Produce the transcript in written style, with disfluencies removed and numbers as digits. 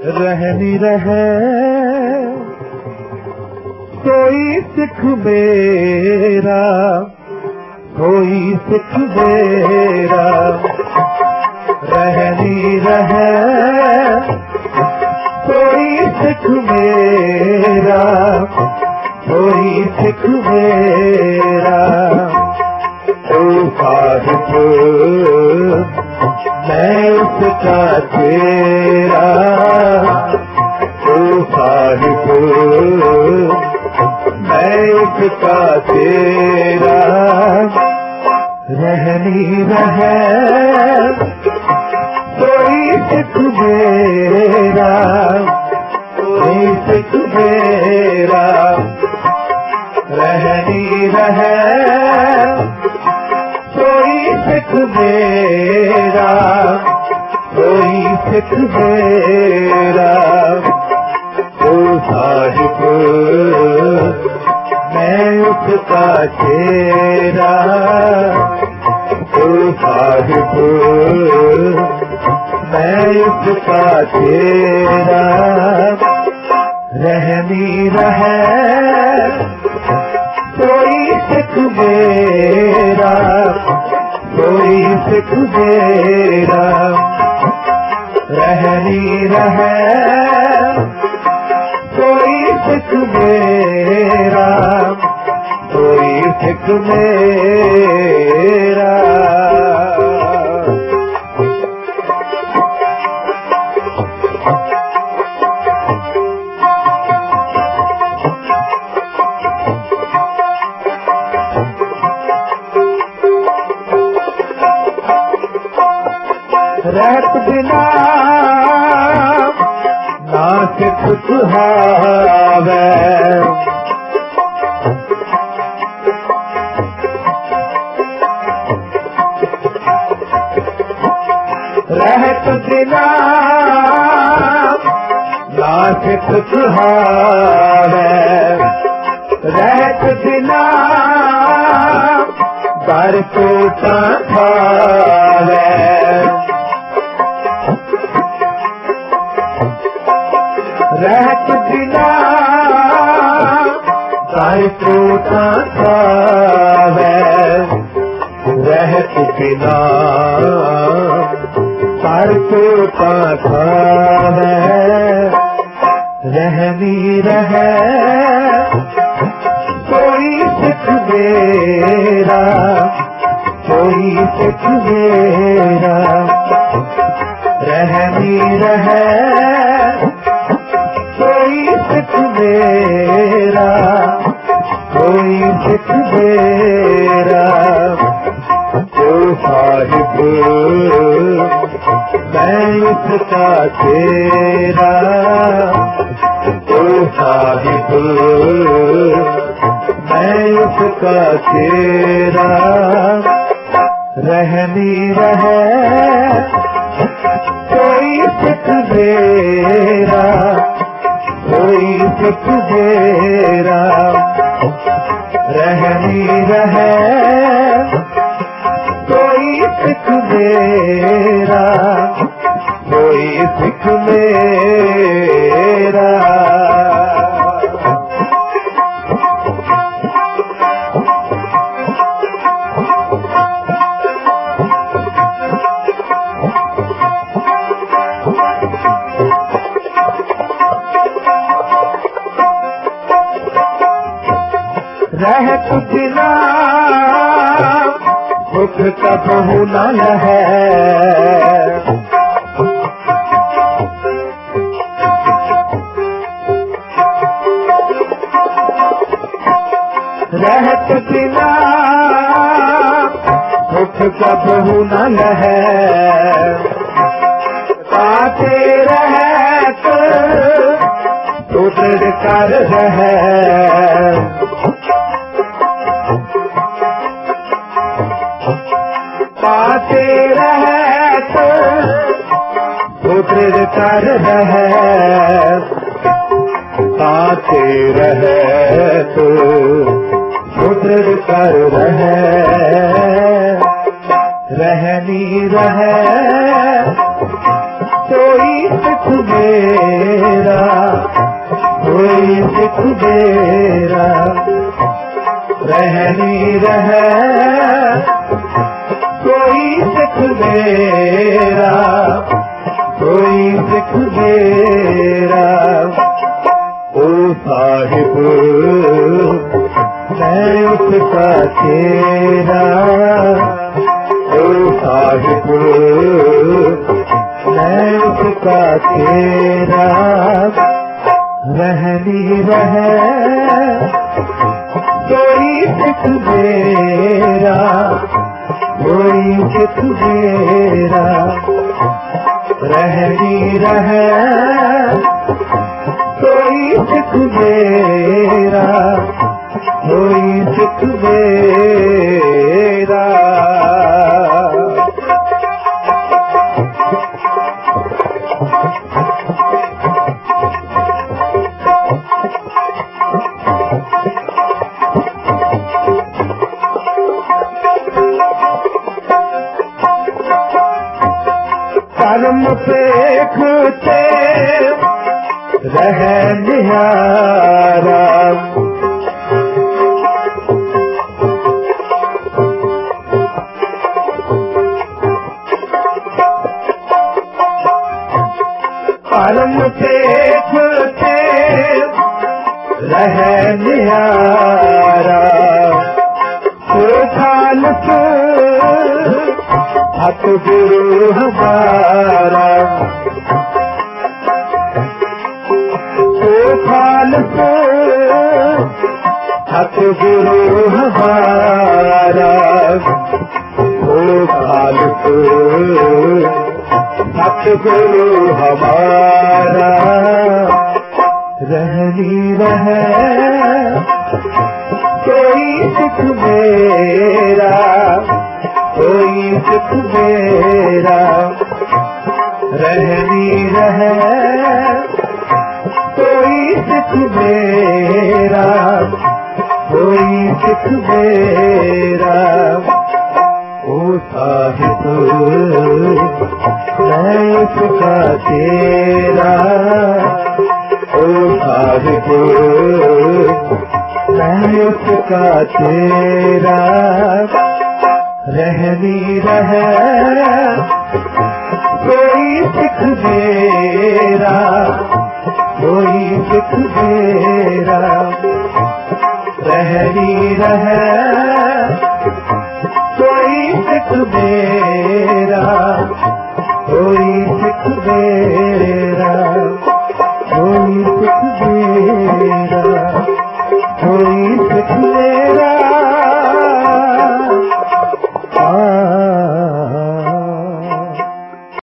रहनी रहे कोई सिख मेरा, कोई सिख मेरा, रहनी रहे कोई सिख मेरा, कोई सिख मेरा। ओ साहिब मैं उसका तेरा, ओ साहिब मैं उसका तेरा। रहनी रहे कोई सिख मेरा, कोई सिख मेरा, रहनी रहे कोई सिख मेरा, कोई सिख मेरा। ओ साहिब मैं उसका तेरा, ओ साहिब मैं उसका तेरा। रहनी रहे कोई सिख मेरा, कोई सिख मेरा, रहनी रहे कोई सिख मेरा, कोई सिख मेरा। रहत बिना ना सिख सुहावे, रहत बिना ना सिख सुहावे, रहत बिना बर कोटा खावे। रहत बिना बर कोटा खावे, रहत बिना बर कोटा खावे। रहनी रहे कोई सिख मेरा, कोई सिख मेरा, रहनी रहे कोई सिख मेरा, कोई सिख मेरा। ओ साहिब मैं उसका तेरा, ओ साहिब मैं उसका तेरा। रहनी रहे कोई सिख मेरा, कोई सिख मेरा, रहनी रहे कोई सिख मेरा, कोई सिख मेरा। रहत बिना सुख कबहू न लहे, रहत बिना सुख कबहू न लहे। पाते रहत तो दृढ़ कर रहे, पाते रहत तो दृढ़ कर रहे, पाते रहत तो दृढ़ कर रहे। रहनी रहे कोई सिख मेरा, मेरा, कोई सिख मेरा, रहनी रहे कोई सिख मेरा, कोई सिख मेरा। ओ साहिब मैं उसका तेरा, ओ साहिब मैं उसका तेरा, रहनी रहे कोई सिख मेरा, कोई सिख मेरा, रहनी रहे कोई सिख मेरा, कोई सिख मेरा। कर्म देखते रह निहारा, कर्म देखते रह निहारा, सुखाल सतगुरु हमारा, सुखाल सतगुरु हमारा, सुखाल सतगुरु हमारा, रहनी रहे कोई सिख मेरा, कोई सिख मेरा, रहनी रहे कोई सिख मेरा, कोई सिख मेरा। ओ साहिब मैं उसका तेरा, ओ साहिब मैं उसका तेरा, रहनी रहे कोई सिख मेरा, कोई सिख मेरा, रहनी रहे कोई सिख मेरा, कोई सिख मेरा, कोई सिख मेरा, कोई सिख मेरा,